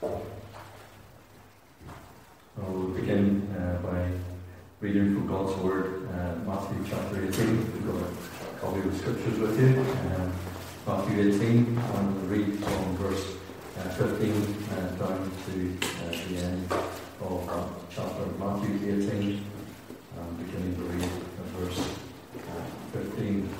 We'll begin by reading from God's Word, Matthew chapter 18. We've got a copy of the Scriptures with you. Matthew 18, and we'll read from verse 15 down to the end of that chapter. Matthew 18, beginning to read verse 15.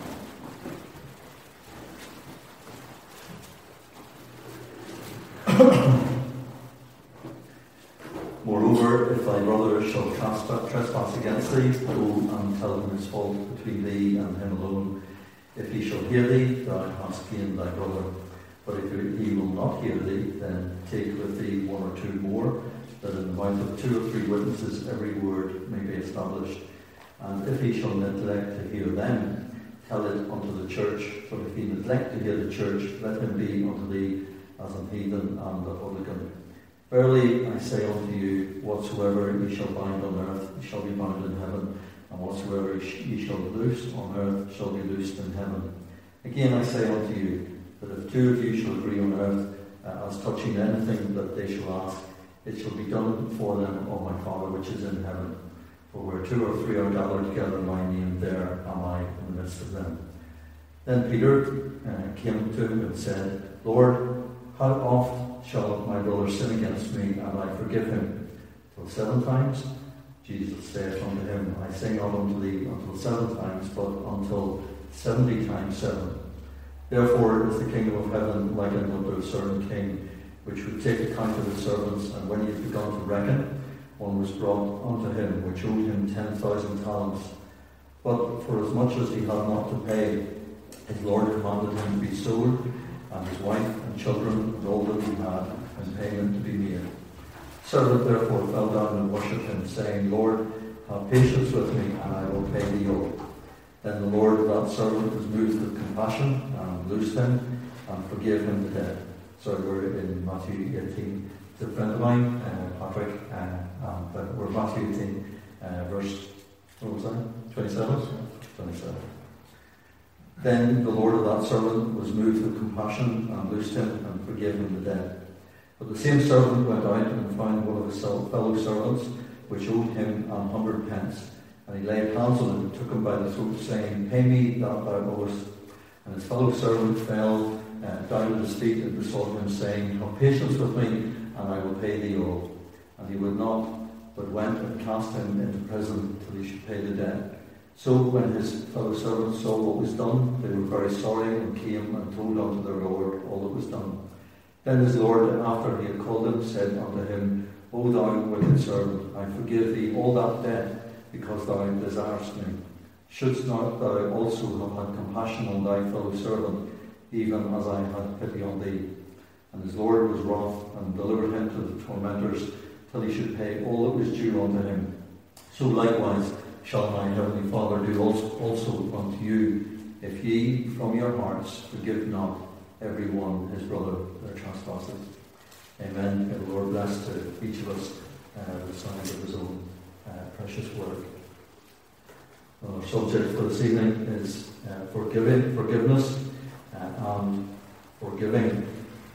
Moreover, if thy brother shall trespass against thee, go and tell him his fault between thee and him alone. If he shall hear thee, thou hast gained thy brother. But if he will not hear thee, then take with thee one or two more, that in the mouth of 2 or 3 witnesses every word may be established. And if he shall neglect to hear them, tell it unto the church. But if he neglect to hear the church, let him be unto thee as an heathen and a publican. Verily I say unto you, whatsoever ye shall bind on earth shall be bound in heaven, and whatsoever ye shall loose on earth shall be loosed in heaven. Again I say unto you, that if 2 of you shall agree on earth as touching anything that they shall ask, it shall be done for them of my Father which is in heaven. For where 2 or 3 are gathered together in my name, there am I in the midst of them. Then Peter came to him and said, Lord, how oft shall my brother sin against me, and I forgive him? Till 7 times? Jesus saith unto him, I say not unto thee until 7 times, but until 70 times 7. Therefore is the kingdom of heaven likened unto a certain king, which would take account of his servants, and when he had begun to reckon, one was brought unto him, which owed him 10,000 talents. But for as much as he had not to pay, his Lord commanded him to be sold, and his wife and children and all that he had, and payment to be made. Servant therefore fell down and worshipped him, saying, Lord, have patience with me, and I will pay thee all. Then the Lord of that servant was moved with compassion, and loosed him, and forgave him the debt. So we're in Matthew 18. It's a friend of mine, Patrick, but we're Matthew 18, verse, what was that? 27? 27. Then the Lord of that servant was moved with compassion, and loosed him, and forgave him the debt. But the same servant went out and found one of his fellow servants, which owed him 100 pence. And he laid hands on him and took him by the throat, saying, Pay me that thou owest. And his fellow servant fell down at his feet and besought him, saying, Have patience with me, and I will pay thee all. And he would not, but went and cast him into prison till he should pay the debt. So when his fellow servants saw what was done, they were very sorry, and came and told unto their Lord all that was done. Then his Lord, after he had called him, said unto him, O thou wicked servant, I forgive thee all that debt, because thou desirest me. Shouldst not thou also have had compassion on thy fellow servant, even as I had pity on thee? And his Lord was wroth, and delivered him to the tormentors, till he should pay all that was due unto him. So likewise shall my heavenly Father do also unto you, if ye from your hearts forgive not every one his brother their trespasses. Amen. May the Lord bless to each of us the signs of his own precious word. Our subject for this evening is forgiveness and forgiving.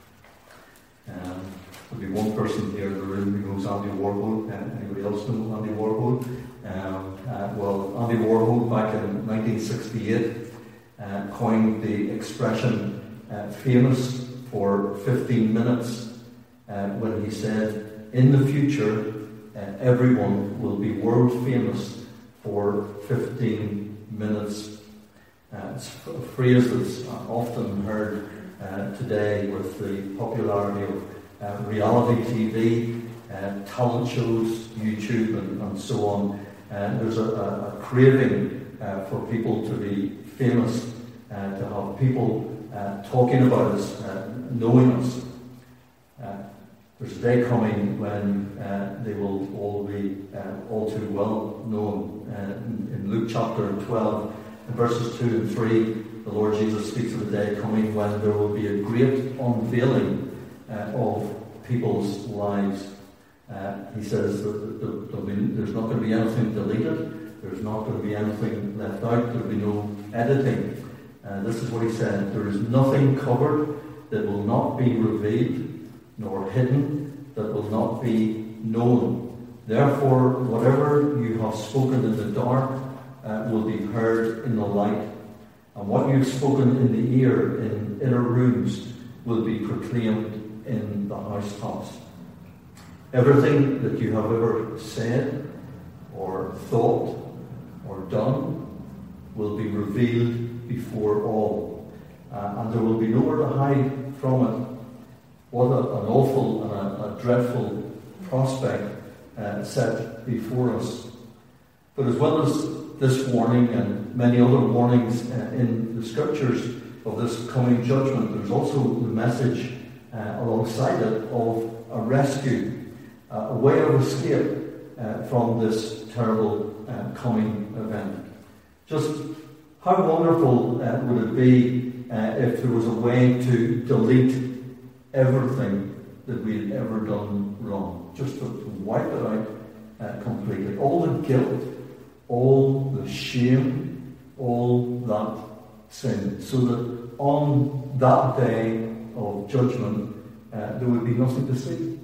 There'll be one person here in the room who knows Andy Warhol. Anybody else know Andy Warhol? Well, Andy Warhol back in 1968 coined the expression famous for 15 minutes when he said, in the future everyone will be world famous for 15 minutes. It's a phrase that's often heard today with the popularity of reality TV, talent shows, YouTube and so on. There's a craving for people to be famous, to have people talking about us, knowing us. There's a day coming when they will all be all too well known. In Luke chapter 12, in verses 2 and 3, the Lord Jesus speaks of a day coming when there will be a great unveiling of people's lives. He says that there's not going to be anything deleted, there's not going to be anything left out, there will be no editing. This is what he said: there is nothing covered that will not be revealed, nor hidden that will not be known. Therefore, whatever you have spoken in the dark will be heard in the light, and what you have spoken in the ear in inner rooms will be proclaimed in the housetops. Everything that you have ever said or thought or done will be revealed before all, and there will be nowhere to hide from it. What an awful and a dreadful prospect set before us. But as well as this warning and many other warnings in the scriptures of this coming judgment, there's also the message alongside it of a rescue, a way of escape from this terrible coming event. Just how wonderful would it be if there was a way to delete everything that we had ever done wrong, just to wipe it out completely. All the guilt, all the shame, all that sin, so that on that day of judgment there would be nothing to see.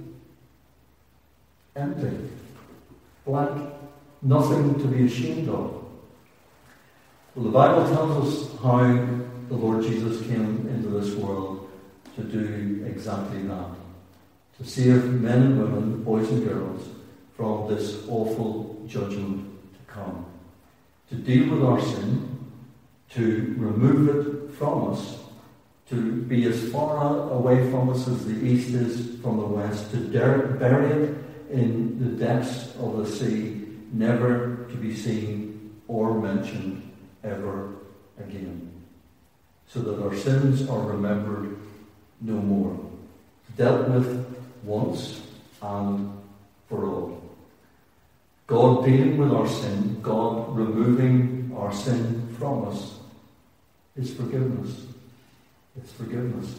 Empty, blank, nothing to be ashamed of. Well, the Bible tells us how the Lord Jesus came into this world to do exactly that, to save men and women, boys and girls, from this awful judgment to come, to deal with our sin, to remove it from us, to be as far away from us as the east is from the west, to bury it in the depths of the sea, never to be seen or mentioned ever again, so that our sins are remembered no more, dealt with once and for all. God dealing with our sin, God removing our sin from us, is forgiveness. It's forgiveness.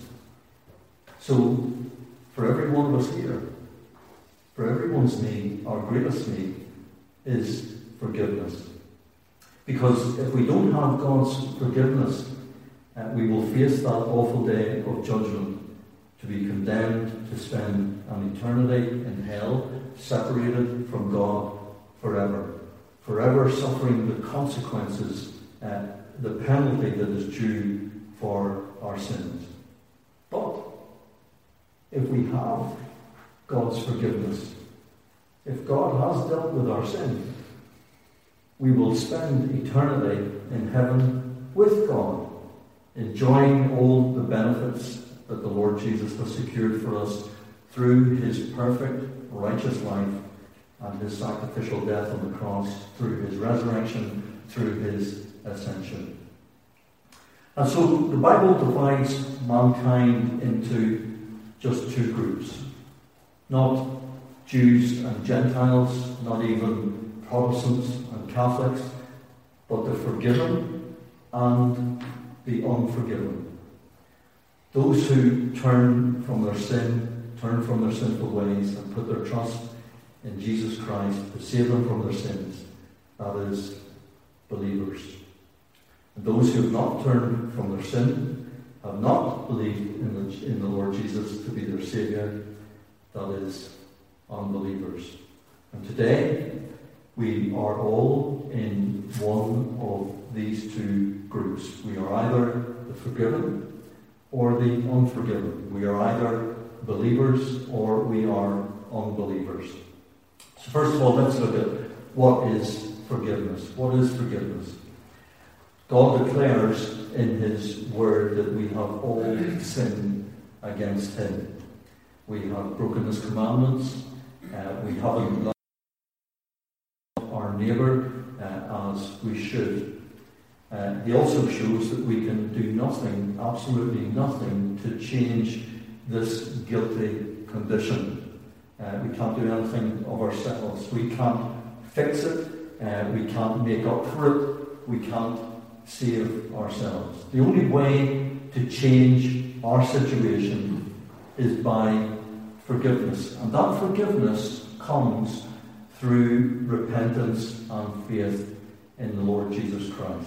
So, for every one of us here, for everyone's need, our greatest need is forgiveness. Because if we don't have God's forgiveness, we will face that awful day of judgment, to be condemned to spend an eternity in hell, separated from God forever. Forever suffering the consequences, the penalty that is due for our sins. But if we have God's forgiveness, if God has dealt with our sin, we will spend eternity in heaven with God, enjoying all the benefits that the Lord Jesus has secured for us through his perfect, righteous life and his sacrificial death on the cross, through his resurrection, through his ascension. And so the Bible divides mankind into just two groups. Not Jews and Gentiles, not even Protestants and Catholics, but the forgiven and the unforgiven. Those who turn from their sin, turn from their sinful ways, and put their trust in Jesus Christ to save them from their sins, that is, believers. And those who have not turned from their sin, have not believed in the Lord Jesus to be their Saviour, that is, unbelievers. And today, we are all in one of these two groups. We are either the forgiven or the unforgiven. We are either believers or we are unbelievers. So first of all, let's look at what is forgiveness. What is forgiveness? God declares in his word that we have all sinned against him. We have broken his commandments. We haven't loved our neighbour as we should. He also shows that we can do nothing, absolutely nothing, to change this guilty condition. We can't do anything of ourselves. We can't fix it. We can't make up for it. We can't save ourselves. The only way to change our situation is by forgiveness. And that forgiveness comes through repentance and faith in the Lord Jesus Christ.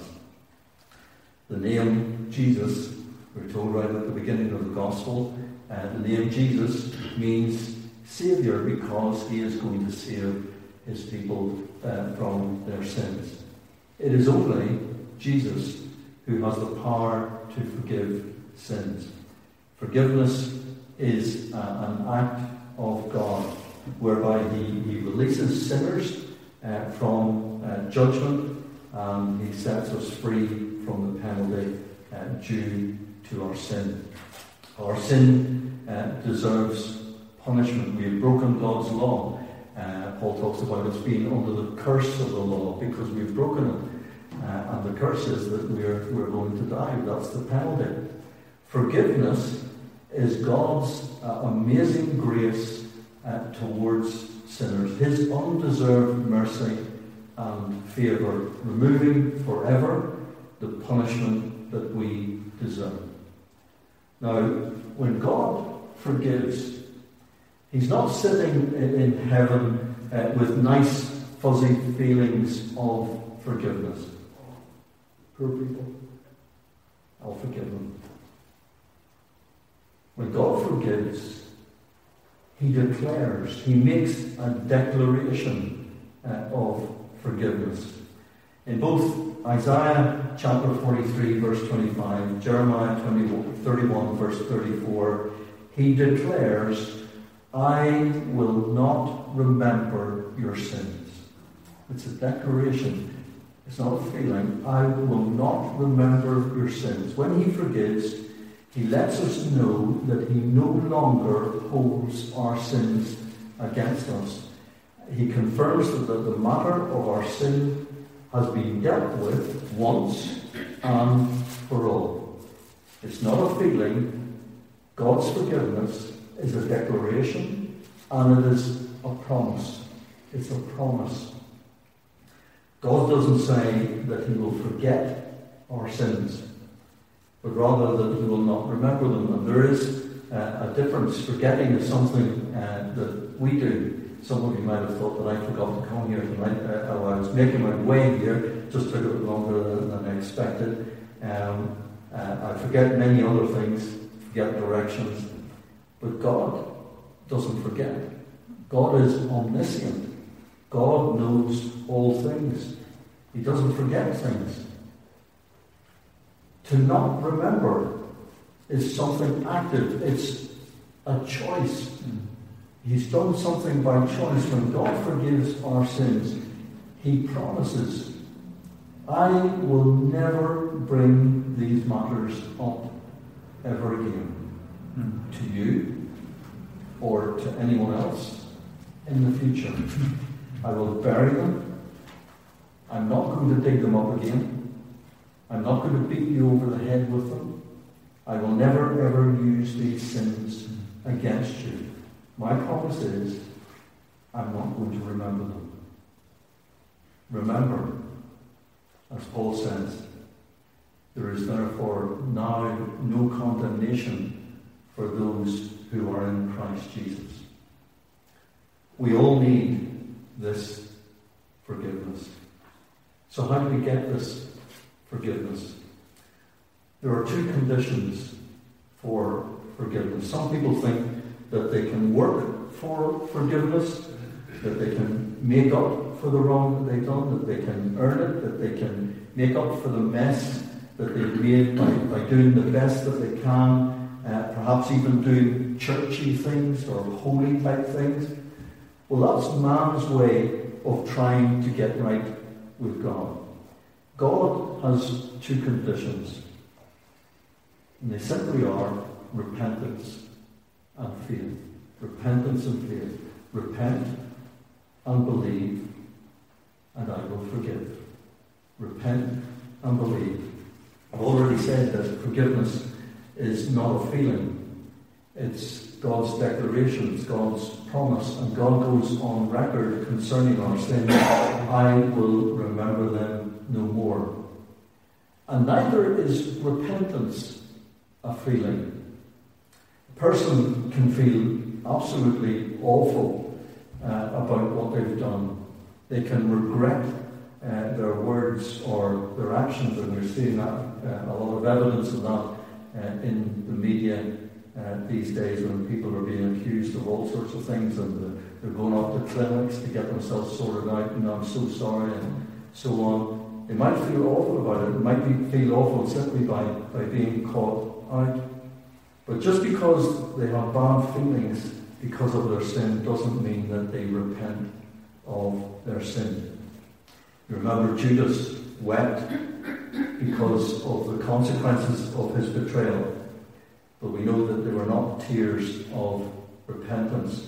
The name Jesus, we're told right at the beginning of the Gospel, the name Jesus means Saviour because he is going to save his people from their sins. It is only Jesus who has the power to forgive sins. Forgiveness is an act of God whereby he releases sinners from judgment, and he sets us free from the penalty due to our sin. Our sin deserves punishment. We have broken God's law. Paul talks about us being under the curse of the law because we've broken it. And the curse is that we're going to die. That's the penalty. Forgiveness is God's amazing grace towards sinners. His undeserved mercy and favour, removing forever the punishment that we deserve. Now, when God forgives, he's not sitting in heaven with nice, fuzzy feelings of forgiveness. Poor people, I'll forgive them. When God forgives, he declares, he makes a declaration of forgiveness. In both Isaiah chapter 43 verse 25, Jeremiah 31 verse 34, he declares, I will not remember your sins. It's a declaration. It's not a feeling. I will not remember your sins. When he forgives, he lets us know that he no longer holds our sins against us. He confirms that the matter of our sin has been dealt with once and for all. It's not a feeling. God's forgiveness is a declaration, and it is a promise. It's a promise. God doesn't say that he will forget our sins, but rather that he will not remember them. And there is a difference. Forgetting is something that we do. Some of you might have thought that I forgot to come here tonight. I was making my way here, just took a bit longer than I expected. I forget many other things, forget directions. But God doesn't forget. God is omniscient. God knows all things. He doesn't forget things. To not remember is something active. It's a choice. He's done something by choice. When God forgives our sins, he promises, I will never bring these matters up ever again to you or to anyone else in the future. I will bury them. I'm not going to dig them up again. I'm not going to beat you over the head with them. I will never ever use these sins against you. My promise is, I'm not going to remember them. Remember, as Paul says, there is therefore now no condemnation for those who are in Christ Jesus. We all need this forgiveness. So how do we get this forgiveness? There are two conditions for forgiveness. Some people think that they can work for forgiveness, that they can make up for the wrong that they've done, that they can earn it, that they can make up for the mess that they've made by doing the best that they can, perhaps even doing churchy things or holy type things. Well, that's man's way of trying to get right with God. God has two conditions, and they simply are repentance and faith. Repentance and faith. Repent and believe, and I will forgive. Repent and believe. I've already said that forgiveness is not a feeling. It's God's declaration, it's God's promise, and God goes on record concerning our sins. I will remember them no more. And neither is repentance a feeling. A person can feel absolutely awful about what they've done. They can regret their words or their actions, and we're seeing that, a lot of evidence of that in the media these days when people are being accused of all sorts of things and they're going off to clinics to get themselves sorted out, and I'm so sorry, and so on. They might feel awful about it. It might feel awful simply by being caught out. But just because they have bad feelings because of their sin doesn't mean that they repent of their sin. You remember Judas wept because of the consequences of his betrayal. But we know that they were not tears of repentance.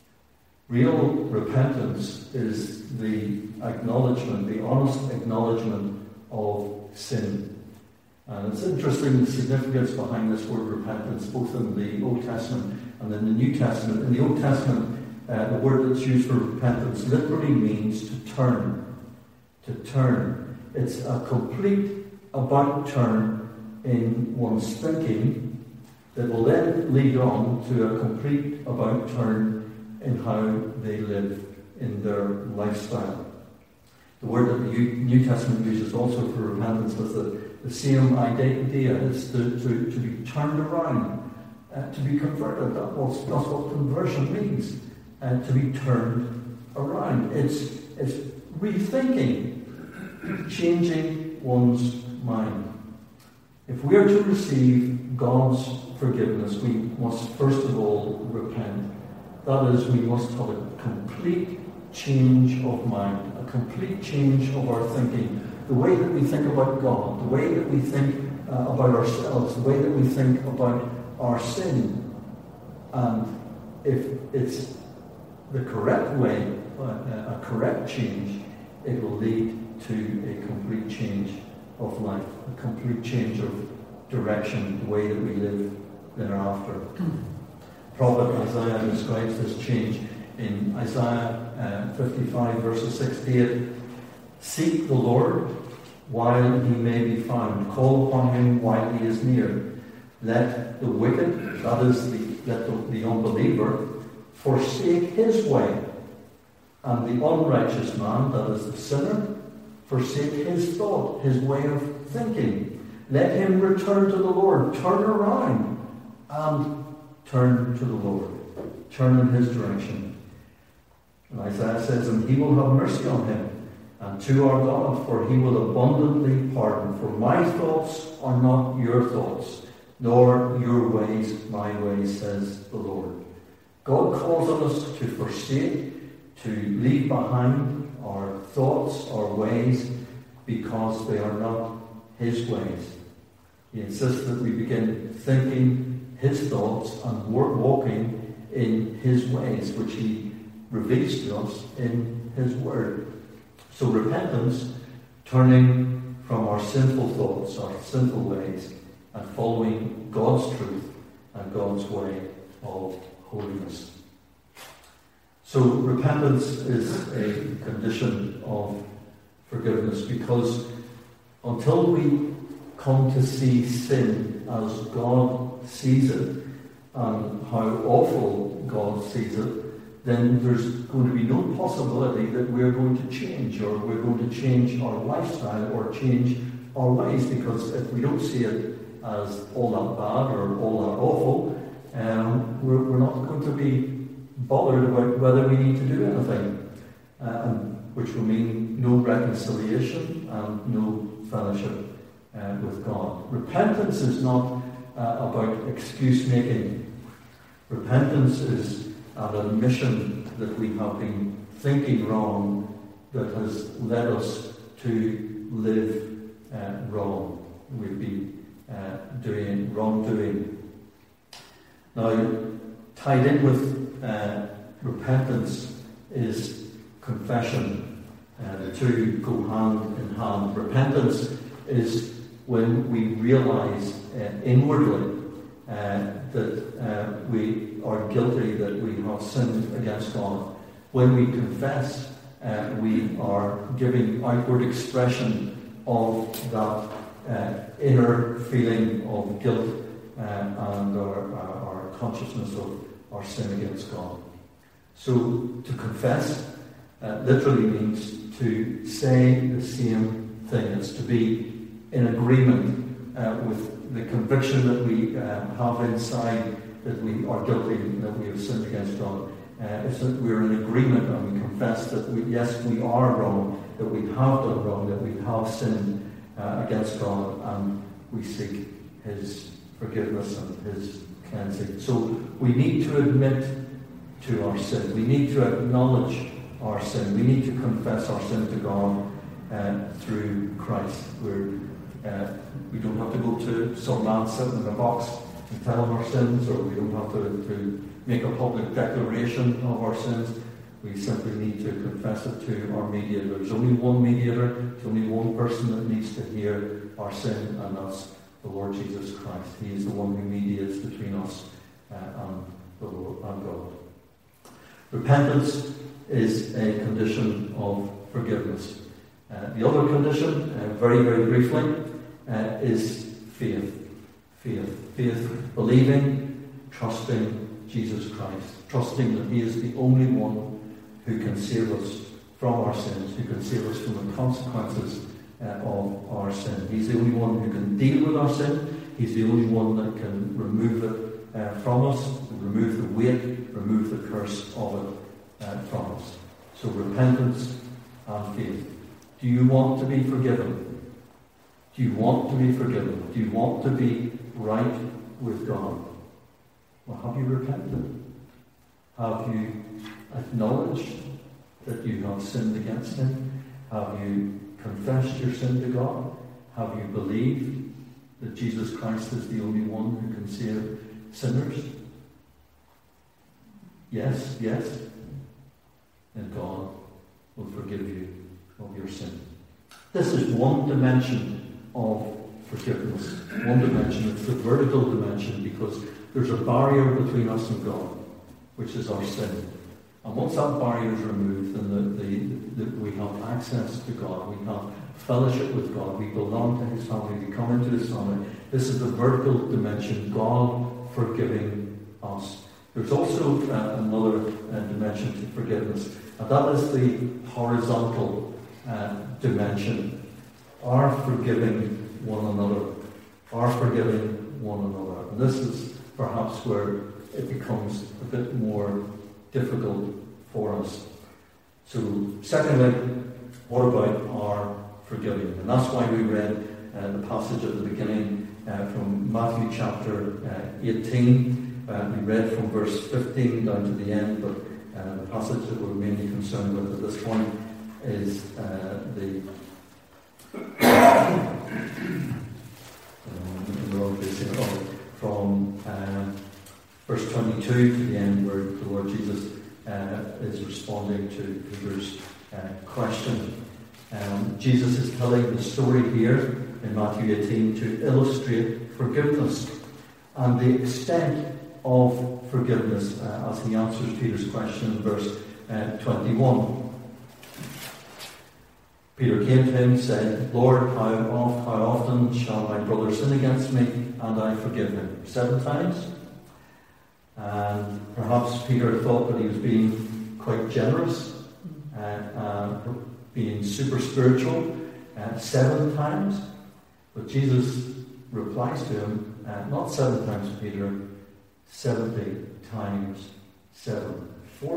Real repentance is the acknowledgement, the honest acknowledgement of sin. And it's interesting the significance behind this word repentance, both in the Old Testament and in the New Testament. In the Old Testament, the word that's used for repentance literally means to turn. To turn. It's a complete about turn in one's thinking that will then lead on to a complete about turn in how they live in their lifestyle. The word that the New Testament uses also for repentance was the same idea. It's to be turned around, to be converted. That's what conversion means, to be turned around. It's rethinking, changing one's mind. If we are to receive God's forgiveness, we must first of all repent. That is, we must have a complete change of mind, a complete change of our thinking. The way that we think about God, the way that we think about ourselves, the way that we think about our sin. And if it's the correct way, a correct change, it will lead to a complete change of life, a complete change of direction, the way that we live thereafter. Prophet Isaiah describes this change in Isaiah 55 verses 6 to 8. Seek the Lord while he may be found. Call upon him while he is near. Let the wicked, that is the unbeliever, forsake his way. And the unrighteous man, that is the sinner, forsake his thought, his way of thinking. Let him return to the Lord. Turn around and turn to the Lord. Turn in his direction. And Isaiah says, and he will have mercy on him, and to our God, for he will abundantly pardon. For my thoughts are not your thoughts, nor your ways my ways, says the Lord. God calls on us to forsake, to leave behind our thoughts, our ways, because they are not his ways. He insists that we begin thinking his thoughts and walking in his ways, which he reveals to us in his word. So repentance, turning from our sinful thoughts, our sinful ways, and following God's truth and God's way of holiness. So repentance is a condition of forgiveness, because until we come to see sin as God sees it and how awful God sees it, then there's going to be no possibility that we're going to change, or we're going to change our lifestyle or change our ways, because if we don't see it as all that bad or all that awful, we're not going to be bothered about whether we need to do anything, which will mean no reconciliation and no fellowship with God. Repentance is not about excuse making. Repentance is an admission that we have been thinking wrong, that has led us to live wrong. We've been doing wrongdoing. Now, tied in with repentance is confession. The two go hand in hand. Repentance is when we realize inwardly that we are guilty, that we have sinned against God. When we confess, we are giving outward expression of that inner feeling of guilt and our consciousness of our sin against God. So to confess literally means to say the same thing. It's to be in agreement with the conviction that we have inside that we are guilty, that we have sinned against God. It's that we're in agreement and we confess that yes, we are wrong, that we have done wrong, that we have sinned against God, and we seek His forgiveness and His cleansing. So we need to admit to our sin. We need to acknowledge our sin. We need to confess our sin to God through Christ. We don't have to go to some man sitting in a box and tell him our sins, or we don't have to make a public declaration of our sins. We simply need to confess it to our mediator. There's only one mediator, there's only one person that needs to hear our sin, and that's the Lord Jesus Christ. He is the one who mediates between us and the Lord and God. Repentance is a condition of forgiveness. The other condition, very, very briefly, is faith. Faith, believing, trusting Jesus Christ, trusting that He is the only one who can save us from our sins, who can save us from the consequences of our sin. He's the only one who can deal with our sin. He's the only one that can remove it from us, remove the weight, remove the curse of it from us. So repentance and faith. Do you want to be forgiven? Do you want to be forgiven? Do you want to be right with God? Well, have you repented? Have you acknowledged that you have sinned against Him? Have you confessed your sin to God? Have you believed that Jesus Christ is the only one who can save sinners? Yes. And God will forgive you of your sin. This is one dimension of forgiveness. One dimension. It's the vertical dimension, because there's a barrier between us and God, which is our sin. And once that barrier is removed, then we have access to God. We have fellowship with God. We belong to His family. We come into His family. This is the vertical dimension, God forgiving us. There's also another dimension to forgiveness, and that is the horizontal dimension. Our forgiving one another. Our forgiving one another. And this is perhaps where it becomes a bit more difficult for us. So, secondly, what about our forgiving? And that's why we read the passage at the beginning from Matthew chapter 18. We read from verse 15 down to the end, but the passage that we're mainly concerned with at this point is from verse 22 to the end, where the Lord Jesus is responding to Peter's question. Jesus is telling the story here in Matthew 18 to illustrate forgiveness and the extent of forgiveness as He answers Peter's question in verse 21. Peter came to Him and said, Lord, how often shall my brother sin against me and I forgive him? 7 times? And perhaps Peter thought that he was being quite generous, being super spiritual, 7 times. But Jesus replies to him, not 7 times, Peter, 70 times 7.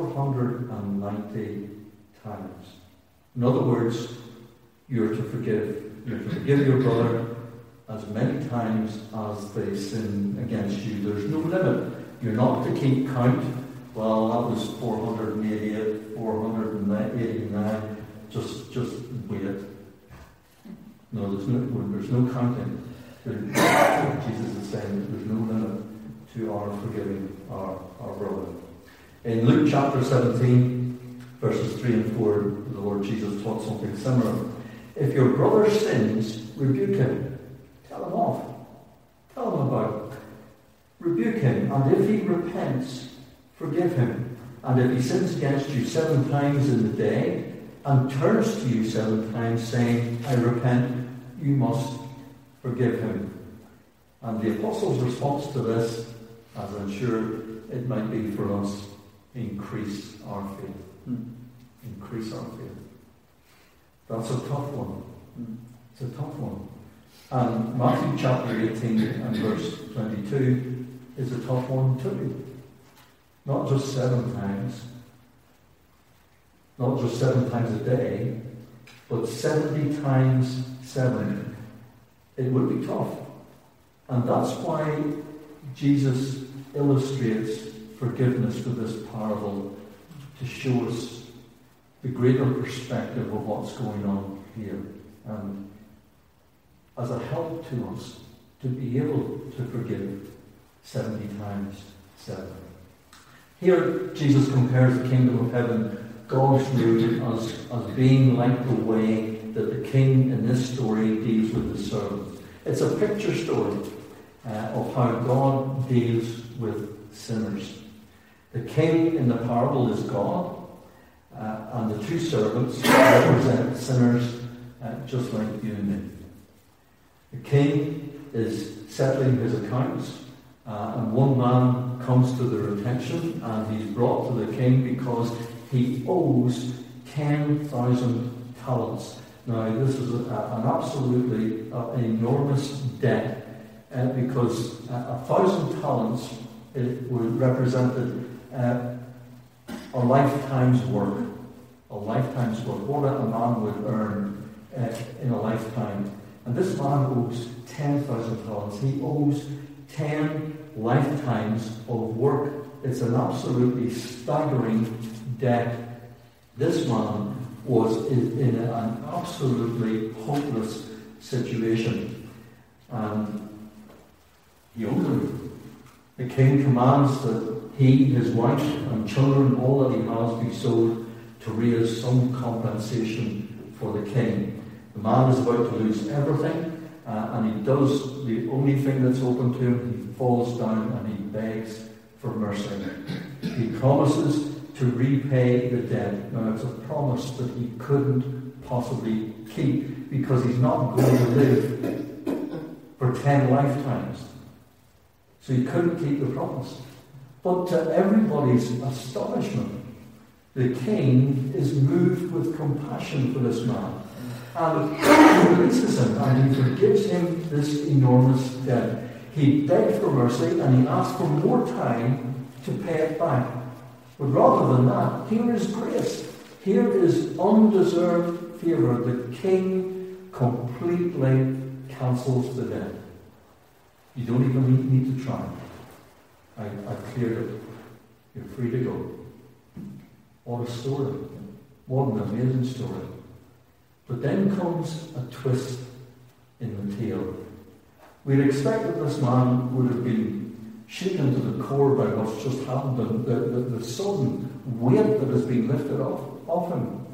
490 times. In other words, you're to forgive. You're to forgive your brother as many times as they sin against you. There's no limit. You're not to keep count. Well, that was 488, 489. Just wait. No, there's no counting. Jesus is saying that there's no limit to our forgiving our brother. In Luke chapter 17, verses 3 and 4, the Lord Jesus taught something similar. If your brother sins, rebuke him. Tell him off. Tell him about it. Rebuke him, and if he repents, forgive him. And if he sins against you 7 times in the day, and turns to you 7 times, saying, I repent, you must forgive him. And the Apostle's response to this, as I'm sure it might be for us, increase our faith. Increase our faith. That's a tough one. It's a tough one. And Matthew chapter 18 and verse 22 is a tough one too. Not just 7 times, not just 7 times a day, but 70 times 7. It would be tough. And that's why Jesus illustrates forgiveness with this parable, to show us the greater perspective of what's going on here, and as a help to us to be able to forgive 70 times 7. Here, Jesus compares the kingdom of heaven, God's rule, as being like the way that the king in this story deals with his servants. It's a picture story of how God deals with sinners. The king in the parable is God, and the 2 servants represent sinners just like you and me. The king is settling his accounts, and one man comes to their attention, and he's brought to the king because he owes 10,000 talents. Now, this is an absolutely enormous debt, because 1,000 talents represented a lifetime's work. A lifetime's work. What a man would earn in a lifetime. And this man owes 10,000 talents. He owes 10 lifetimes of work. It's an absolutely staggering debt. This man was in an absolutely hopeless situation, and he owed him. The king commands that he, his wife, and children, all that he has, be sold to raise some compensation for the king. The man is about to lose everything, and he does the only thing that's open to him. He falls down and he begs for mercy. He promises to repay the debt. Now, it's a promise that he couldn't possibly keep, because he's not going to live for 10 lifetimes. So he couldn't keep the promise. But to everybody's astonishment, the king is moved with compassion for this man, and he releases him and he forgives him this enormous debt. He begged for mercy and he asked for more time to pay it back. But rather than that, here is grace. Here is undeserved favour. The king completely cancels the debt. You don't even need to try. I've cleared it. You're free to go. What a story. What an amazing story. But then comes a twist in the tale. We'd expect that this man would have been shaken to the core by what's just happened, and the sudden weight that has been lifted off him.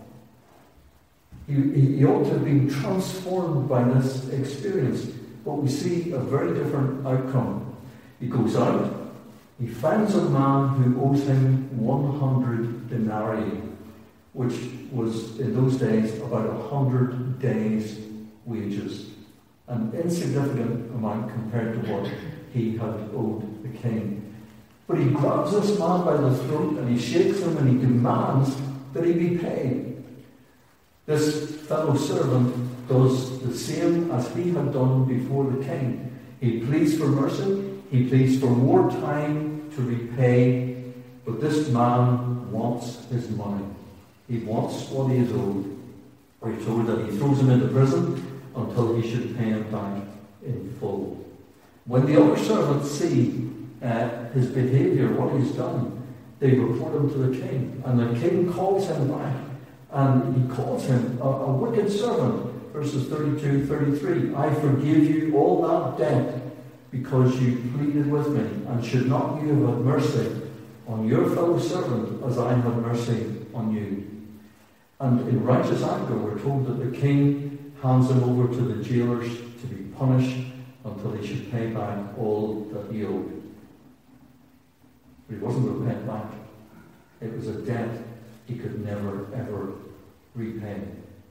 He ought to have been transformed by this experience, but we see a very different outcome. He goes out, he finds a man who owes him 100 denarii, which was in those days about 100 days' wages. An insignificant amount compared to what he had owed the king. But he grabs this man by the throat and he shakes him and he demands that he be paid. This fellow servant does the same as he had done before the king. He pleads for mercy, he pleads for more time to repay, but this man wants his money. He wants what he is owed. We're told that he throws him into prison until he should pay him back in full. When the other servants see his behaviour, what he's done, they report him to the king. And the king calls him back. And he calls him a wicked servant. Verses 32, 33. I forgive you all that debt because you pleaded with me. And should not you have had mercy on your fellow servant as I had mercy on you? And in righteous anger, we're told that the king hands him over to the jailers to be punished until he should pay back all that he owed. But he wasn't going to pay it back. It was a debt he could never, ever repay.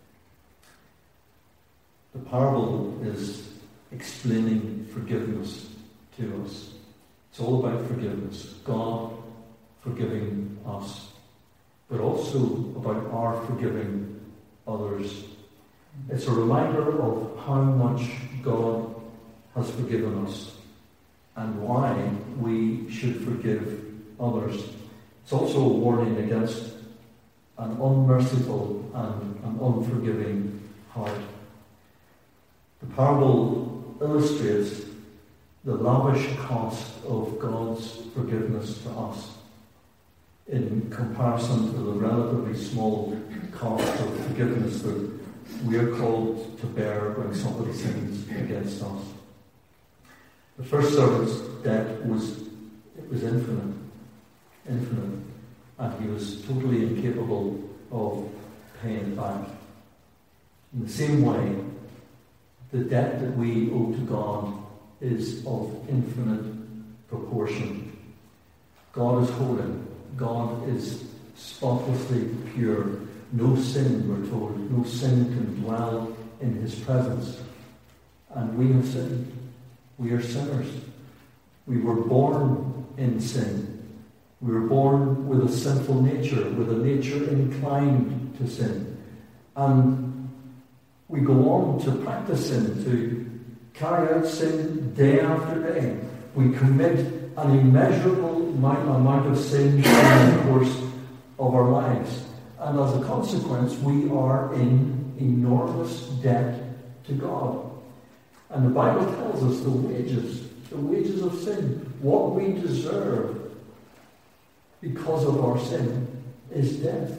The parable is explaining forgiveness to us. It's all about forgiveness. God forgiving us, but also about our forgiving others. It's a reminder of how much God has forgiven us and why we should forgive others. It's also a warning against an unmerciful and an unforgiving heart. The parable illustrates the lavish cost of God's forgiveness to us in comparison to the relatively small cost of forgiveness that we are called to bear when somebody sins against us. The first servant's debt was infinite, and he was totally incapable of paying it back. In the same way, the debt that we owe to God is of infinite proportion. God is holy. God is spotlessly pure. No sin, we're told, no sin can dwell in his presence. And we have sinned. We are sinners. We were born in sin. We were born with a sinful nature, with a nature inclined to sin. And we go on to practice sin, to carry out sin day after day. We commit an immeasurable amount of sin in the course of our lives. And as a consequence, we are in enormous debt to God. And the Bible tells us the wages of sin, what we deserve because of our sin, is death.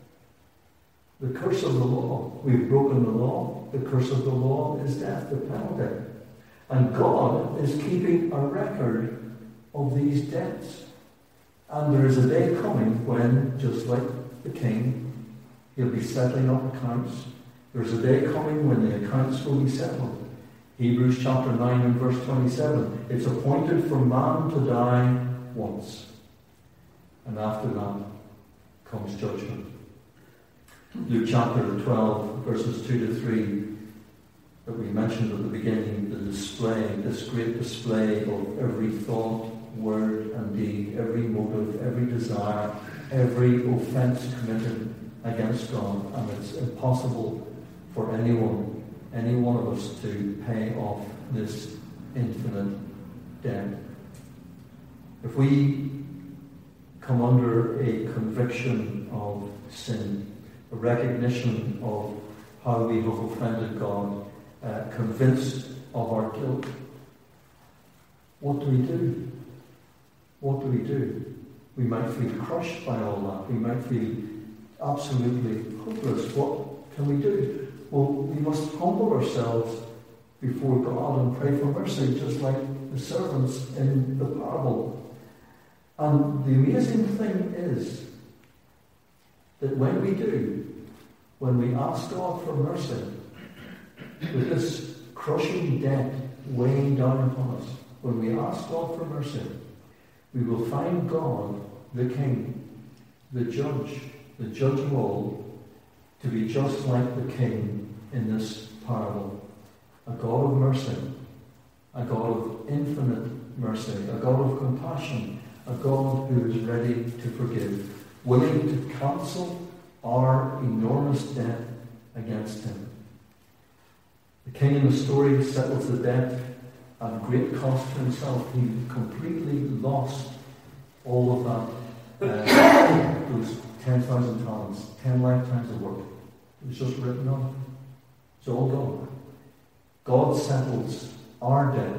The curse of the law, we've broken the law. The curse of the law is death, the penalty. And God is keeping a record of these debts. And there is a day coming when, just like the king, he'll be settling up accounts. There's a day coming when the accounts will be settled. Hebrews chapter 9 and verse 27. It's appointed for man to die once. And after that comes judgment. Luke chapter 12, verses 2 to 3, that we mentioned at the beginning, this great display of every thought, word and deed, every motive, every desire, every offence committed against God. And it's impossible for any one of us to pay off this infinite debt. If we come under a conviction of sin, a recognition of how we have offended God, convinced of our guilt, what do we do? What do we do? We might feel crushed by all that. We might feel absolutely hopeless. What can we do? Well, we must humble ourselves before God and pray for mercy, just like the servants in the parable. And the amazing thing is that when we ask God for mercy, with this crushing debt weighing down upon us, when we ask God for mercy, we will find God, the King, the judge of all, to be just like the King in this parable. A God of mercy, a God of infinite mercy, a God of compassion, a God who is ready to forgive, willing to cancel our enormous debt against him. The king in the story settles the debt at great cost to himself. He completely lost all of that, those 10,000 talents, 10 lifetimes of work. It was just written off. It's all gone. God settles our debt,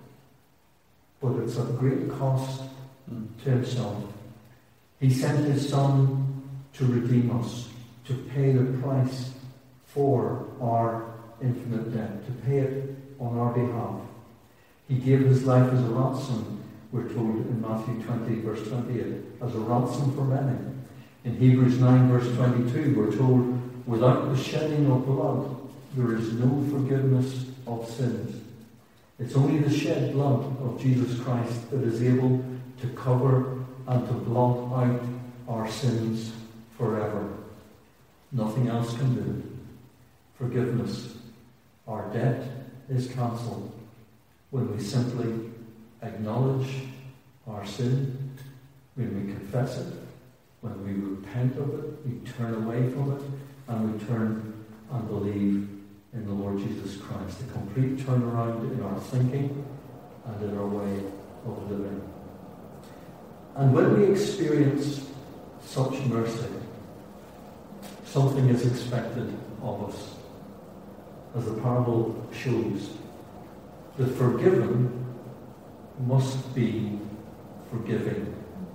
but it's at great cost to himself. He sent his Son to redeem us, to pay the price for our infinite debt, to pay it on our behalf. He gave his life as a ransom, we're told in Matthew 20, verse 28, as a ransom for many. In Hebrews 9, verse 22, we're told, without the shedding of blood, there is no forgiveness of sins. It's only the shed blood of Jesus Christ that is able to cover and to blot out our sins forever. Nothing else can do it. Forgiveness. Our debt is cancelled when we simply acknowledge our sin, when we confess it, when we repent of it, we turn away from it, and we turn and believe in the Lord Jesus Christ. A complete turnaround in our thinking and in our way of living. And when we experience such mercy, something is expected of us. As the parable shows, the forgiven must be forgiving.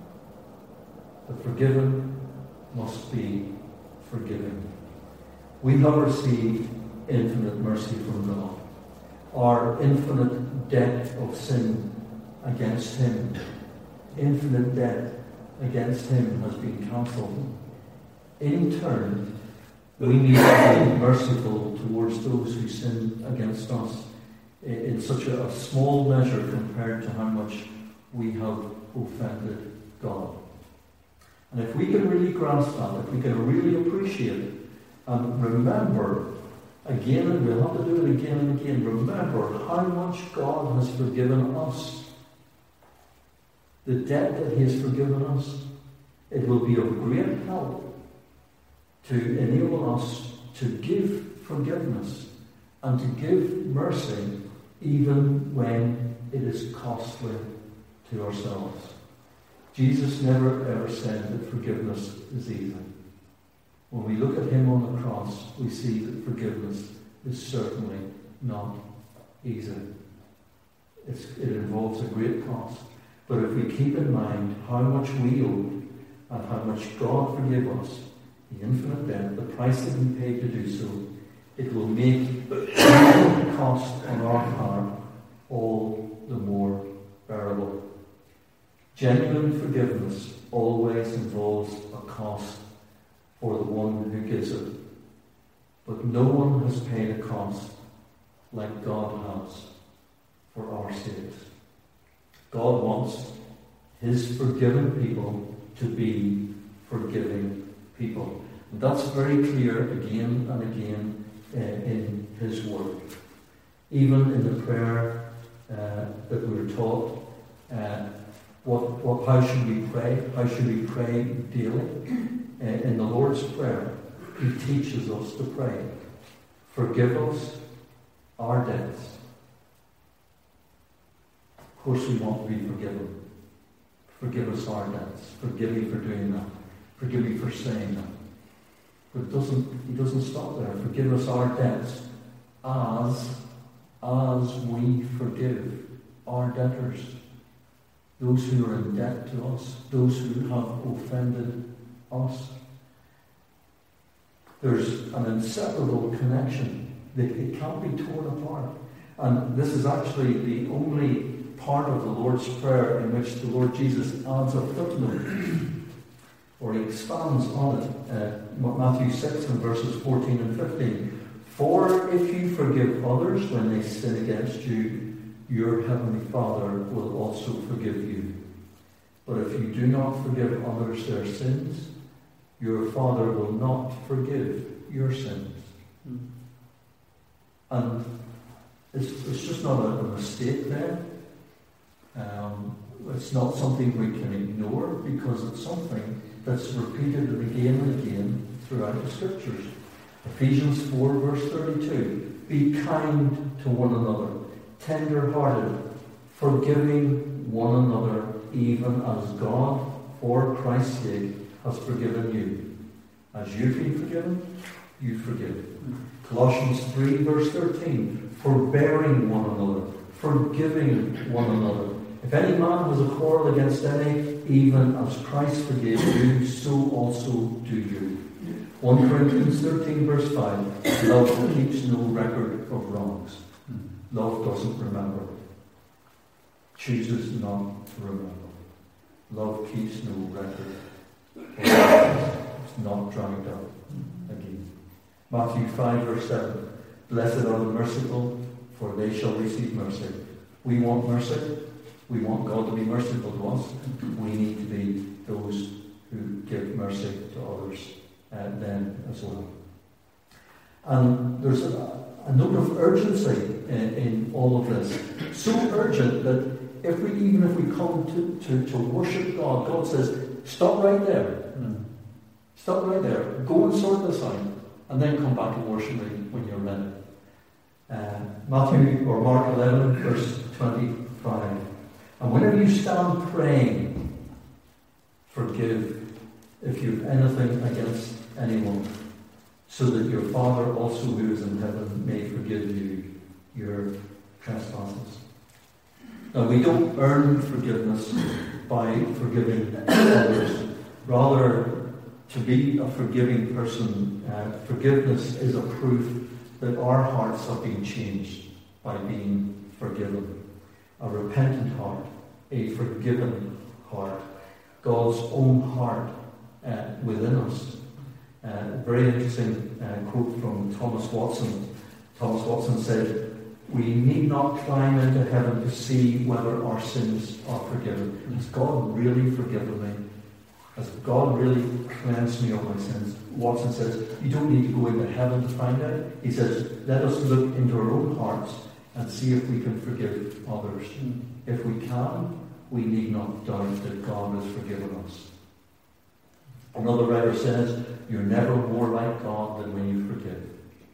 The forgiven must be forgiving. We have received infinite mercy from God. Our infinite debt of sin against Him, infinite debt against Him has been cancelled. In turn, we need to be merciful towards those who sin against us in such a small measure compared to how much we have offended God. And if we can really grasp that, if we can really appreciate and remember again, and we'll have to do it again and again, remember how much God has forgiven us, the debt that He has forgiven us, it will be of great help to enable us to give forgiveness and to give mercy even when it is costly to ourselves. Jesus never ever said that forgiveness is easy. When we look at Him on the cross, we see that forgiveness is certainly not easy. It involves a great cost. But if we keep in mind how much we owe and how much God forgave us, the infinite debt, the price that He paid to do so, it will make the cost on our part all the more bearable. Genuine forgiveness always involves a cost for the one who gives it. But no one has paid a cost like God has for our sakes. God wants His forgiven people to be forgiving people. And that's very clear again and again in His Word. Even in the prayer that we were taught, how should we pray? How should we pray daily? In the Lord's Prayer, He teaches us to pray. Forgive us our debts. Of course we want to be forgiven. Forgive us our debts. Forgive me for doing that. Forgive me for saying that. But He doesn't stop there. Forgive us our debts as we forgive our debtors. Those who are in debt to us. Those who have offended us. There's an inseparable connection that it can't be torn apart. And this is actually the only part of the Lord's Prayer in which the Lord Jesus adds a footnote, or He expands on it. Matthew 6 and verses 14 and 15. For if you forgive others when they sin against you, your heavenly Father will also forgive you. But if you do not forgive others their sins, your Father will not forgive your sins. And it's just not a mistake there. It's not something we can ignore, because it's something that's repeated again and again throughout the Scriptures. Ephesians 4 verse 32. Be kind to one another, tender-hearted, forgiving one another, even as God, for Christ's sake, has forgiven you. As you've been forgiven, you forgive. Colossians 3 verse 13. Forbearing one another, forgiving one another. If any man has a quarrel against any, even as Christ forgave you, so also do you. 1 Corinthians 13 verse 5. Love keeps no record of wrongs. Love doesn't remember. Chooses not to remember. Love keeps no record of wrongs. It's not dragged up again. Matthew 5 verse 7. Blessed are the merciful, for they shall receive mercy. We want mercy. We want God to be merciful to us. We need to be those who give mercy to others then as well. And there's a note of urgency in all of this. So urgent that even if we come to worship God, God says, stop right there. Stop right there. Go and sort this out. And then come back and worship me when you're ready. Mark 11, verse 25. And whenever you stand praying, forgive if you have anything against anyone, so that your Father also who is in heaven may forgive you your trespasses. Now, we don't earn forgiveness by forgiving others. Rather, to be a forgiving person, forgiveness is a proof that our hearts have been changed by being forgiven. A repentant heart, a forgiven heart, God's own heart within us. Very interesting quote from Thomas Watson. Thomas Watson said, "We need not climb into heaven to see whether our sins are forgiven." Has God really forgiven me? Has God really cleansed me of my sins? Watson says, you don't need to go into heaven to find out. He says, let us look into our own hearts and see if we can forgive others. If we can, we need not doubt that God has forgiven us. Another writer says, you're never more like God than when you forgive.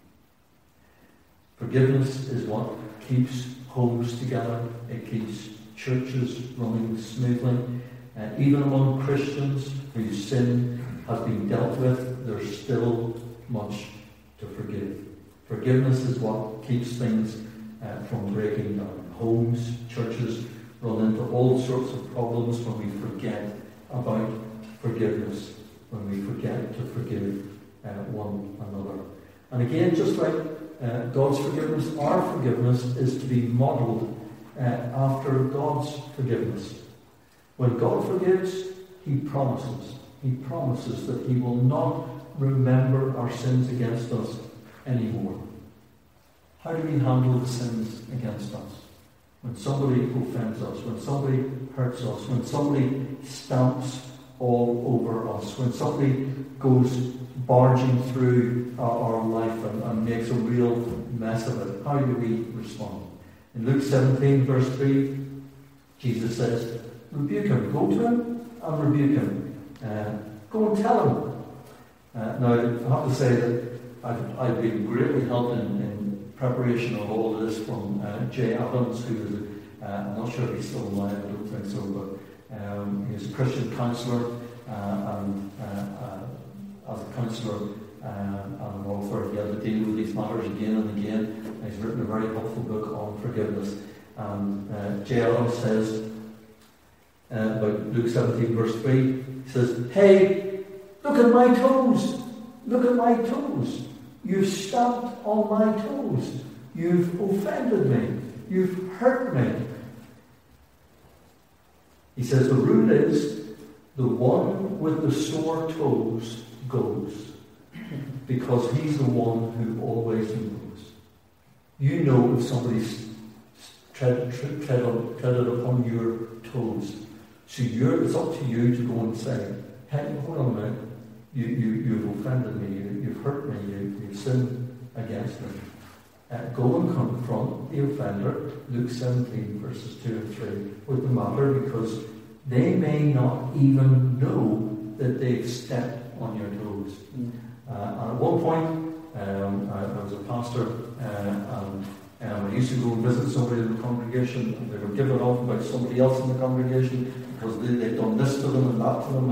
Forgiveness is what keeps homes together. It keeps churches running smoothly. Even among Christians whose sin has been dealt with, there's still much to forgive. Forgiveness is what keeps things from breaking down. Homes, churches run into all sorts of problems when we forget about forgiveness, when we forget to forgive one another. And again, just like God's forgiveness, our forgiveness is to be modelled after God's forgiveness. When God forgives, He promises that He will not remember our sins against us anymore. How do we handle the sins against us? When somebody offends us, when somebody hurts us, when somebody stamps all over us, when somebody goes barging through our life and makes a real mess of it, how do we respond? In Luke 17, verse 3, Jesus says, rebuke him. Go to him and rebuke him. Go and tell him. Now, I have to say that I've been greatly helped in preparation of all of this from Jay Adams, who is, I'm not sure if he's still alive, I don't think so, but he's a Christian counsellor, and as a counsellor and an author, he had to deal with these matters again and again. He's written a very helpful book on forgiveness. And Jay Adams says, about Luke 17 verse 3, he says, hey, look at my toes. Look at my toes. You've stamped on my toes. You've offended me. You've hurt me. He says the rule is the one with the sore toes goes, because he's the one who always knows. You know if somebody's treaded upon your toes. So it's up to you to go and say, hey, hold on a minute, you've offended me, you've hurt me, you've sinned against me. Go and confront the offender, Luke 17, verses 2 and 3, with the matter, because they may not even know that they've stepped on your toes. And at one point, I was a pastor, and I used to go and visit somebody in the congregation, and they were giving off about somebody else in the congregation because they'd done this to them and that to them,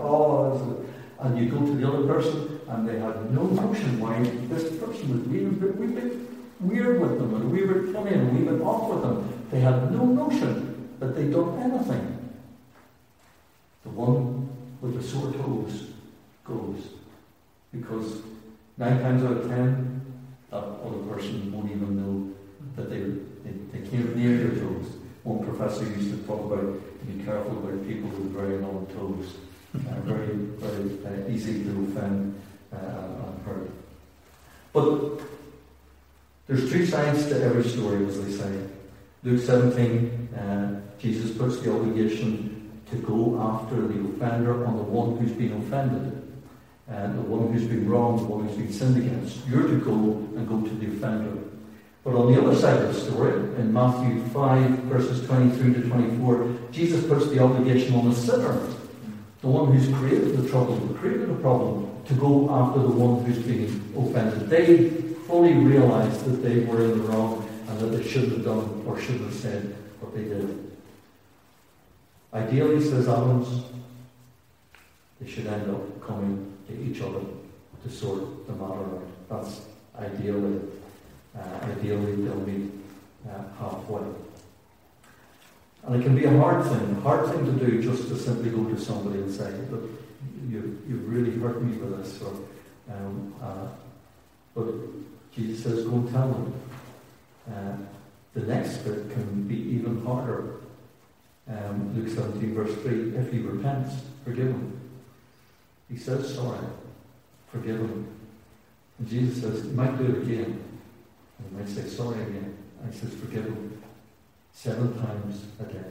and you go to the other person, and they had no notion why this person was we've been weird with them, and we were funny, and we went off with them. They had no notion that they'd done anything. The one with the sore toes goes, because 9 times out of 10, that other person won't even know that they came near your toes. One professor used to talk about to be careful about people with very long toes. Very, very easy to offend and hurt. But there's 2 sides to every story, as they say. Luke 17, Jesus puts the obligation to go after the offender on the one who's been offended. The one who's been wronged, the one who's been sinned against. You're to go and go to the offender. But on the other side of the story, in Matthew 5, verses 23 to 24, Jesus puts the obligation on the sinner, the one who's created the trouble, who created the problem, to go after the one who's being offended. They fully realized that they were in the wrong and that they shouldn't have done or shouldn't have said what they did. Ideally, says Adams, they should end up coming to each other to sort the matter out. That's ideally. Ideally, they'll meet halfway. And it can be a hard thing to do, just to simply go to somebody and say, look, you've really hurt me with this. But Jesus says, go and tell them. The next bit can be even harder. Luke 17, verse 3, if he repents, forgive him. He says sorry, forgive him. And Jesus says, you might do it again. And he might say sorry again. And he says, forgive him 7 times a day.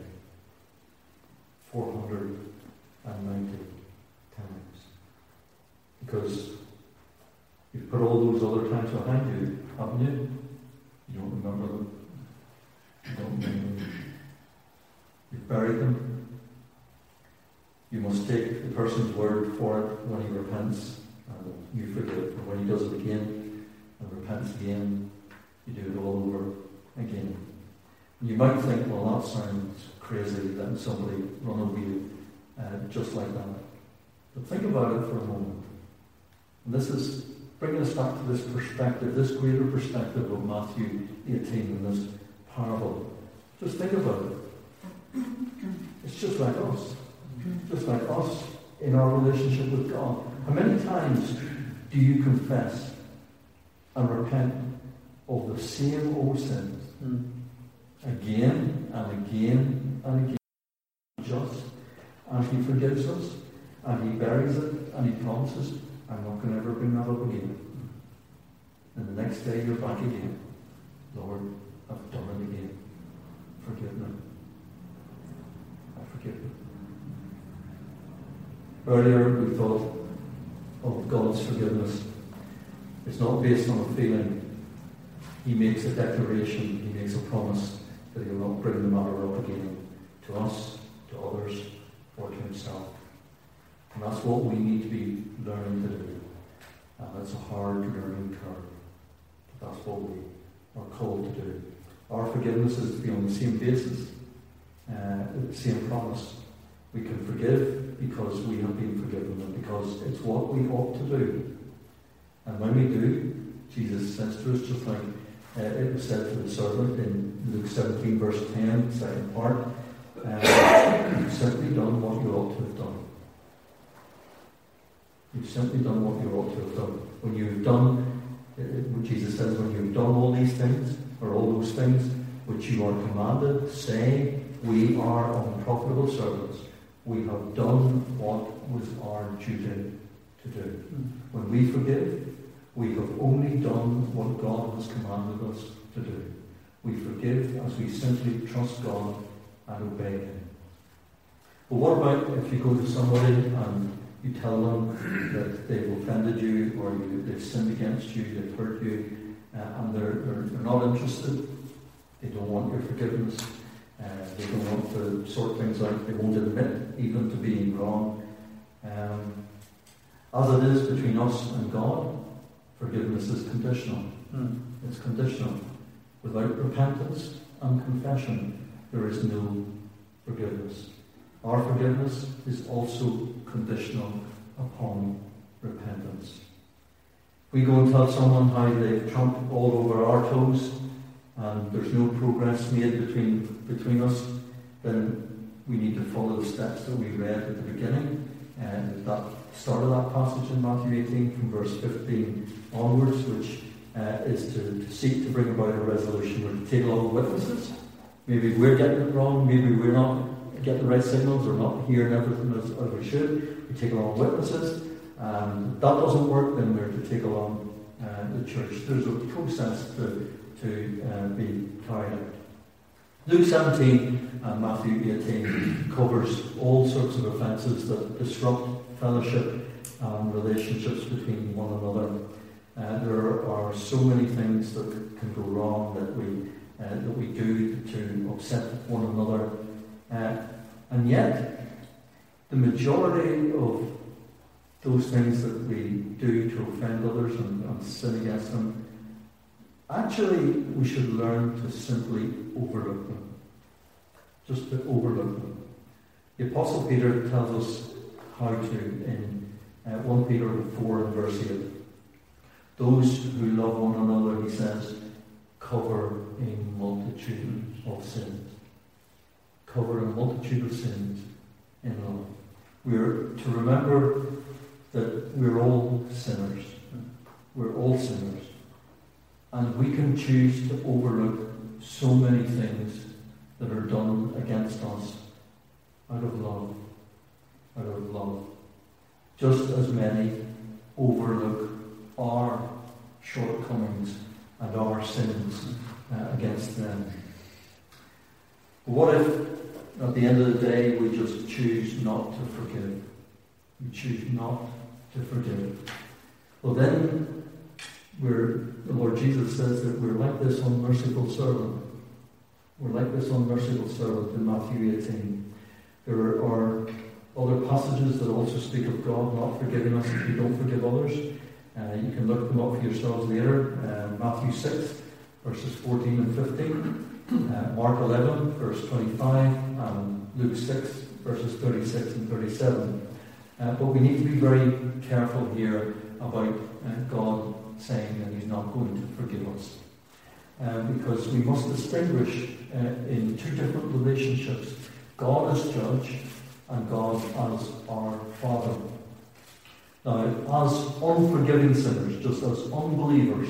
490 times. Because you've put all those other times behind you, haven't you? You don't remember them. You don't remember them. You've buried them. You must take the person's word for it when he repents, and you forgive. And when he does it again, and repents again, you do it all over again. And you might think, well, that sounds crazy, letting somebody run over you just like that. But think about it for a moment. And this is bringing us back to this perspective, this greater perspective of Matthew 18 and this parable. Just think about it. It's just like us. Just like us in our relationship with God. How many times do you confess and repent of the same old sins? Again and again and again. Just. And he forgives us. And he buries it. And he promises, I'm not going to ever bring that up again. And the next day you're back again. Lord, I've done it again. Forgive me. I forgive you. Earlier we thought of God's forgiveness. It's not based on a feeling. He makes a declaration, he makes a promise that he will not bring the matter up again to us, to others, or to himself. And that's what we need to be learning to do. And it's a hard learning curve. But that's what we are called to do. Our forgiveness is to be on the same basis, the same promise. We can forgive because we have been forgiven and because it's what we ought to do. And when we do, Jesus says to us, just like it was said to the servant in Luke 17, verse 10, second part, you've simply done what you ought to have done. You've simply done what you ought to have done. When you've done, Jesus says, when you've done all these things, or all those things which you are commanded, say, we are unprofitable servants. We have done what was our duty to do. When we forgive, we have only done what God has commanded us to do. We forgive as we simply trust God and obey Him. But what about if you go to somebody and you tell them that they've offended you, or they've sinned against you, they've hurt you, and they're not interested? They don't want your forgiveness. They don't want to sort things out. They won't admit even to being wrong. As it is between us and God, forgiveness is conditional. It's conditional. Without repentance and confession, there is no forgiveness. Our forgiveness is also conditional upon repentance. We go and tell someone how they've trumped all over our toes, and there's no progress made between us, then we need to follow the steps that we read at the beginning. And that start of that passage in Matthew 18 from verse 15 onwards, which is to seek to bring about a resolution, or to take along witnesses. Maybe we're getting it wrong, maybe we're not getting the right signals, or not hearing everything as we should. We take along witnesses, and that doesn't work, then we're to take along the church. There's a process to be carried out. Luke 17 and Matthew 18 covers all sorts of offences that disrupt fellowship and relationships between one another. There are so many things that can go wrong that we do to upset one another, and yet the majority of those things that we do to offend others and sin against them, actually, we should learn to simply overlook them. Just to overlook them. The Apostle Peter tells us how to in 1 Peter 4 and verse 8. Those who love one another, he says, cover a multitude of sins. Cover a multitude of sins in love. We're to remember that we're all sinners. We're all sinners. And we can choose to overlook so many things that are done against us out of love. Out of love. Just as many overlook our shortcomings and our sins against them. What if, at the end of the day, we just choose not to forgive? We choose not to forgive. Well, then, the Lord Jesus says that we're like this unmerciful servant. We're like this unmerciful servant in Matthew 18. There are other passages that also speak of God not forgiving us if we don't forgive others. You can look them up for yourselves later. Matthew 6, verses 14 and 15. Mark 11, verse 25. And Luke 6, verses 36 and 37. But we need to be very careful here about God saying that he's not going to forgive us. Because we must distinguish in two different relationships. God as judge and God as our Father. Now, as unforgiving sinners, just as unbelievers,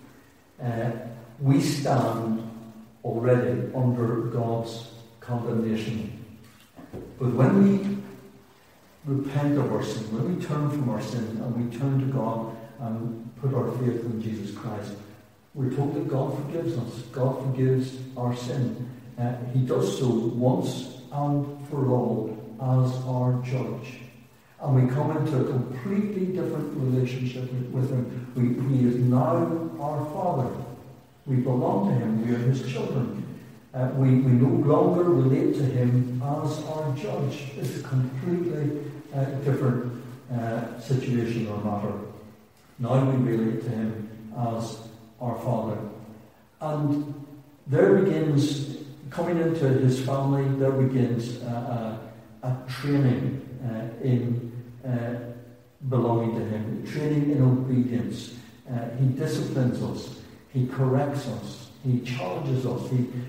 we stand already under God's condemnation. But when we repent of our sin, when we turn from our sin and we turn to God and put our faith in Jesus Christ, we're told that God forgives us. God forgives our sin. He does so once and for all as our judge. And we come into a completely different relationship with him. He is now our Father. We belong to him. We are his children. We no longer relate to him as our judge. It's a completely different situation or matter. Now we relate to him as our Father. And there begins, coming into his family, there begins a training in belonging to him, training in obedience. He disciplines us. He corrects us. He challenges us.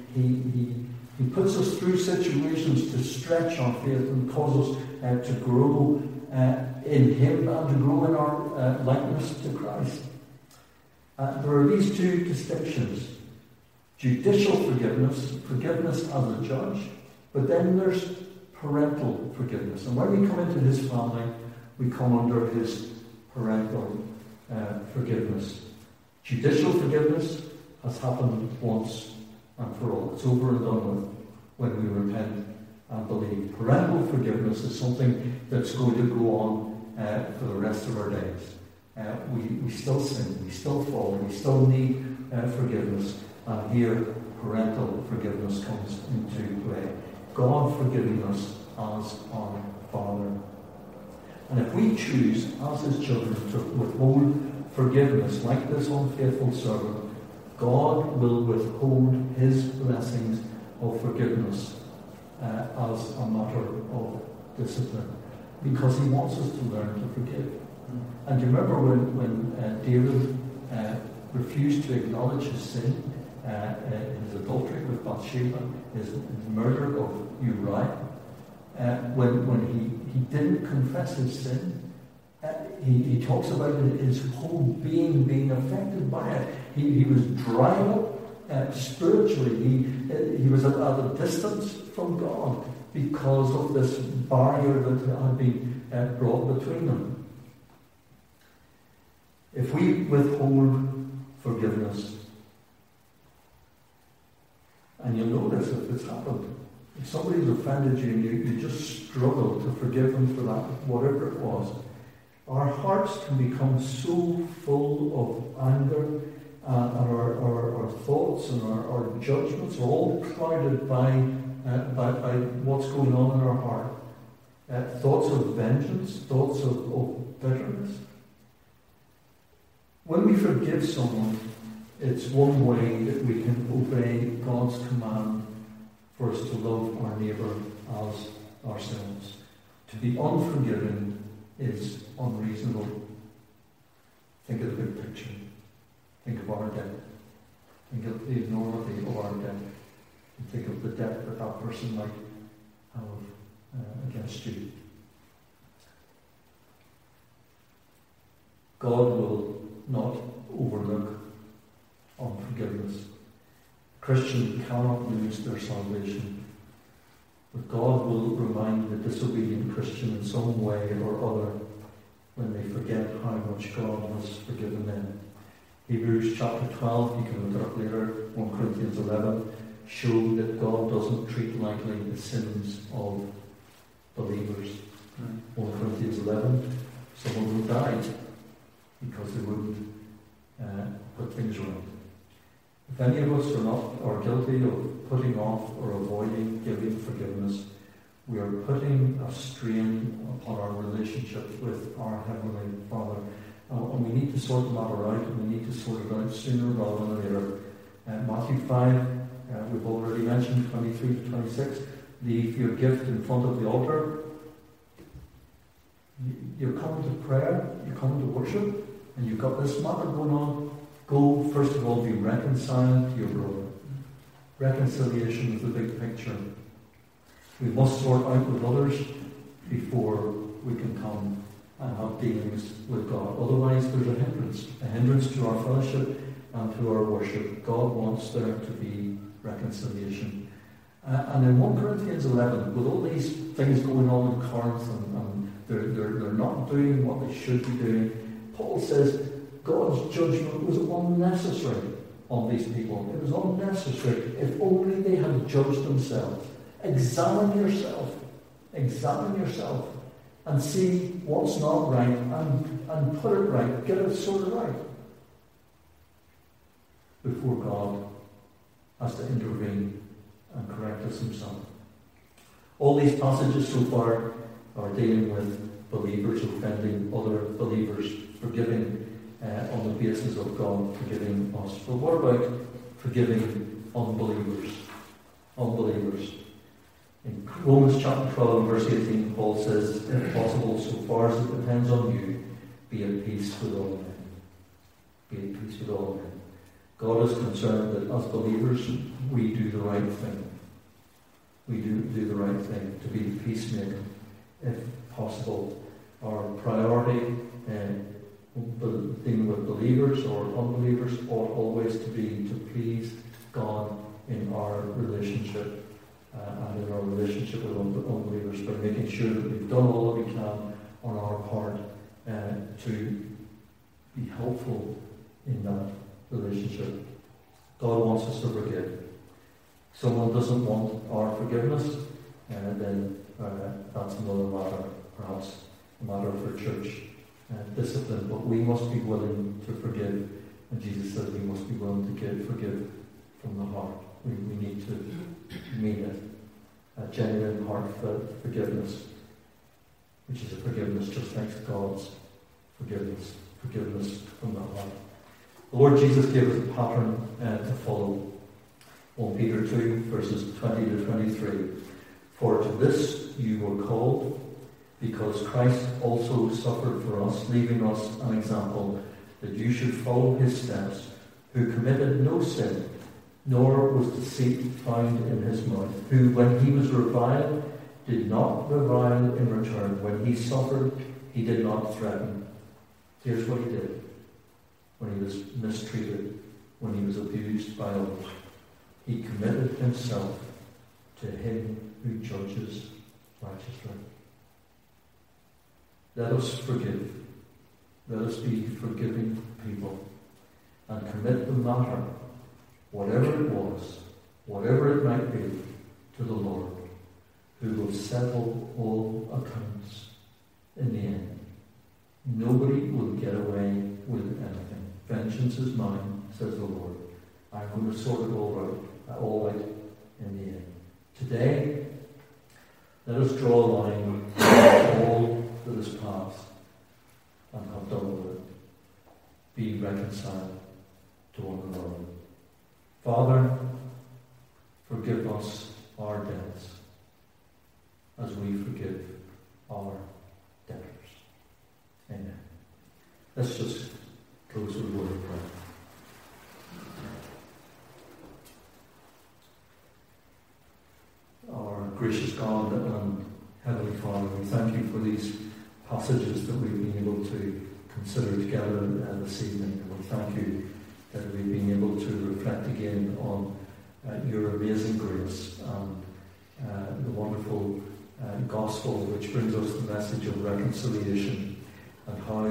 He puts us through situations to stretch our faith and cause us to grow in him and to grow in our likeness to Christ. There are these two distinctions. Judicial forgiveness, forgiveness as a judge, but then there's parental forgiveness. And when we come into his family, we come under his parental forgiveness. Judicial forgiveness has happened once and for all. It's over and done with when we repent and believe. Parental forgiveness is something that's going to go on for the rest of our days. We still sin, we still fall, we still need forgiveness. And here, parental forgiveness comes into play. God forgiving us as our Father. And if we choose, as his children, to withhold forgiveness like this unfaithful servant, God will withhold his blessings of forgiveness as a matter of discipline. Because he wants us to learn to forgive. And do you remember when David refused to acknowledge his sin, his adultery with Bathsheba, his murder of Uriah? When he didn't confess his sin, he talks about his whole being affected by it. He was dried up spiritually. He was at a distance from God because of this barrier that had been brought between them. If we withhold forgiveness, and you'll notice if it's happened, if somebody's offended you and you just struggle to forgive them for that, whatever it was, our hearts can become so full of anger, and our thoughts and our judgments are all clouded by what's going on in our heart. Thoughts of vengeance, thoughts of bitterness. When we forgive someone, it's one way that we can obey God's command for us to love our neighbour as ourselves. To be unforgiving is unreasonable. Think of the big picture. Think of our debt. Think of the enormity of our debt. And think of the debt that that person might have against you. God will not overlook unforgiveness. A Christian cannot lose their salvation. But God will remind the disobedient Christian in some way or other when they forget how much God has forgiven them. Hebrews chapter 12, you can look it up later, 1 Corinthians 11, show that God doesn't treat lightly the sins of believers. 1 Corinthians 11, someone will die because they wouldn't put things right. If any of us are guilty of putting off or avoiding giving forgiveness, we are putting a strain upon our relationship with our Heavenly Father. And we need to sort the matter out, and we need to sort it out sooner rather than later. Matthew 5, we've already mentioned 23 to 26. Leave your gift in front of the altar. You're coming to prayer, you're coming to worship, and you've got this matter going on. Go, first of all, be reconciled to your brother. Reconciliation is the big picture. We must sort out with others before we can come and have dealings with God. Otherwise, there's a hindrance to our fellowship and to our worship. God wants there to be reconciliation. And in 1 Corinthians 11, with all these things going on in Corinth, and they're not doing what they should be doing, Paul says God's judgment was unnecessary on these people. It was unnecessary. If only they had judged themselves. Examine yourself, and see what's not right, and put it right, get it sorted right, before God has to intervene and correct us himself. All these passages so far are dealing with believers offending other believers, forgiving on the basis of God forgiving us. But what about forgiving unbelievers? In Romans chapter 12, verse 18, Paul says, if possible, so far as it depends on you, be at peace with all men. Be at peace with all men. God is concerned that as believers, we do the right thing. We do the right thing, to be the peacemaker, if possible. Our priority dealing with believers or unbelievers ought always to be to please God in our relationship and in our relationship with unbelievers, by making sure that we've done all that we can on our part to be helpful in that relationship. God wants us to forgive. If someone doesn't want our forgiveness, then that's another matter, perhaps a matter for church discipline. But we must be willing to forgive, and Jesus says we must be willing to forgive from the heart. We need to mean it. A genuine heartfelt forgiveness, which is a forgiveness just like God's forgiveness from the heart. The Lord Jesus gave us a pattern to follow. 1 Peter 2, verses 20 to 23. For to this you were called, because Christ also suffered for us, leaving us an example, that you should follow his steps, who committed no sin, nor was deceit found in his mouth, who, when he was reviled, did not revile in return. When he suffered, he did not threaten. Here's what he did when he was mistreated, when he was abused by others. He committed himself to him who judges righteously. Let us forgive. Let us be forgiving people and commit the matter, whatever it was, whatever it might be, to the Lord, who will settle all accounts in the end. Nobody will get away with anything. Vengeance is mine, says the Lord. I'm going to sort it all out in the end. Today, let us draw a line on all that is past and have done with it. Be reconciled to one another. Father, forgive us our debts. as we forgive our debtors. Amen. Let's just close with a word of prayer. Our gracious God and Heavenly Father, we thank you for these passages that we've been able to consider together this evening. And we thank you that we've been able to reflect again on your amazing grace and the wonderful gospel which brings us the message of reconciliation, and how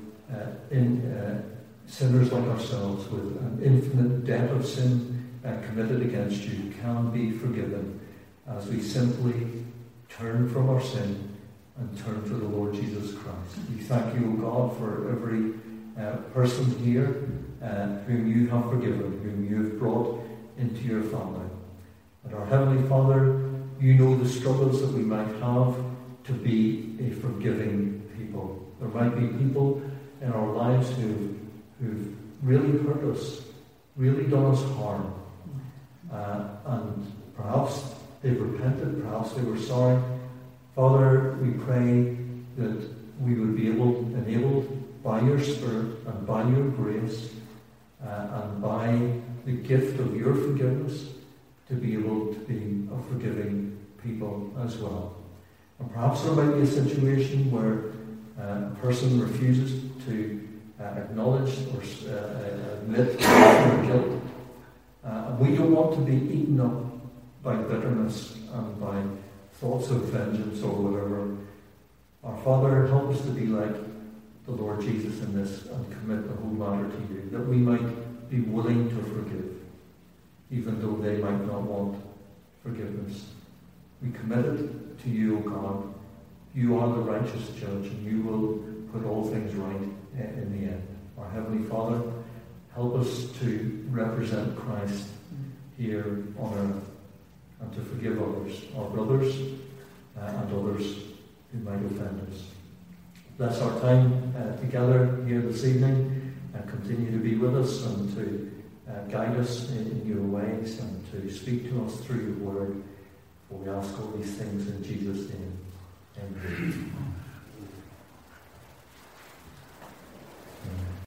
sinners like ourselves with an infinite debt of sin committed against you can be forgiven as we simply turn from our sin and turn to the Lord Jesus Christ. We thank you, O God, for every person here whom you have forgiven, whom you have brought into your family. And our Heavenly Father, you know the struggles that we might have to be a forgiving people. There might be people in our lives who've really hurt us, really done us harm. And perhaps they've repented, perhaps they were sorry. Father, we pray that we would be enabled by your Spirit and by your grace and by the gift of your forgiveness to be able to be a forgiving people as well. And perhaps there might be a situation where a person refuses to acknowledge or admit their guilt. And we don't want to be eaten up by bitterness and by thoughts of vengeance or whatever. Our Father, help us to be like the Lord Jesus in this and commit the whole matter to you, that we might be willing to forgive, even though they might not want forgiveness. We commit it to you, O God. You are the righteous judge, and you will put all things right in the end. Our Heavenly Father, help us to represent Christ here on earth and to forgive others, our brothers and others who might offend us. Bless our time together here this evening, and continue to be with us and to guide us in your ways and to speak to us through your word. For we ask all these things in Jesus' name. Amen.